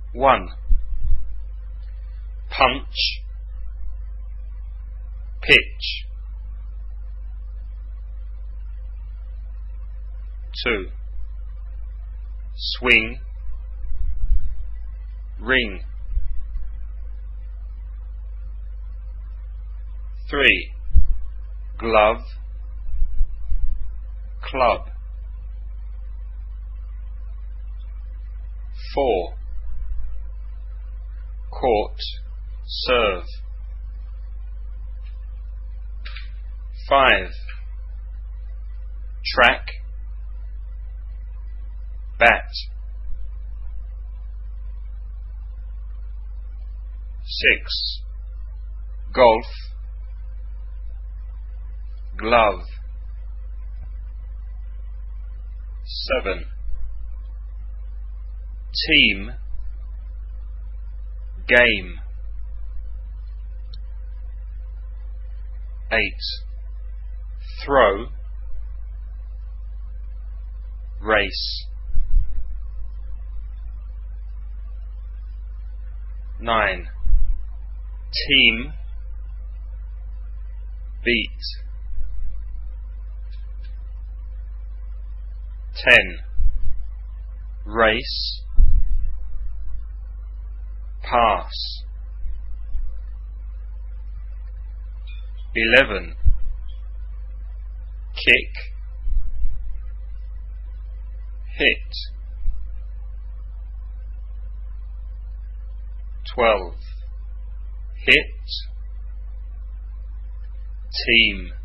1. Punch, pitch. 2. Swing, ring. 3. Glove, club. 4. Court, serve. 5. Track, bat. 6. Golf, glove. 7. Team, game. 8. Throw, race. 9. Team, beat. 10. Race, pass. 11. Kick, hit. 12. Hit, team.